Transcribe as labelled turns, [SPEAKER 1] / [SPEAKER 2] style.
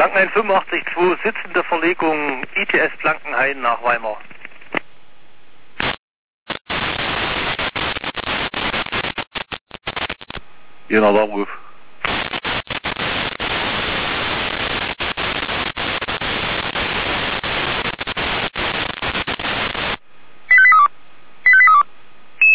[SPEAKER 1] Blankenhain 85-2, sitzende Verlegung ITS Blankenhain nach Weimar.
[SPEAKER 2] Jena Alarmruf.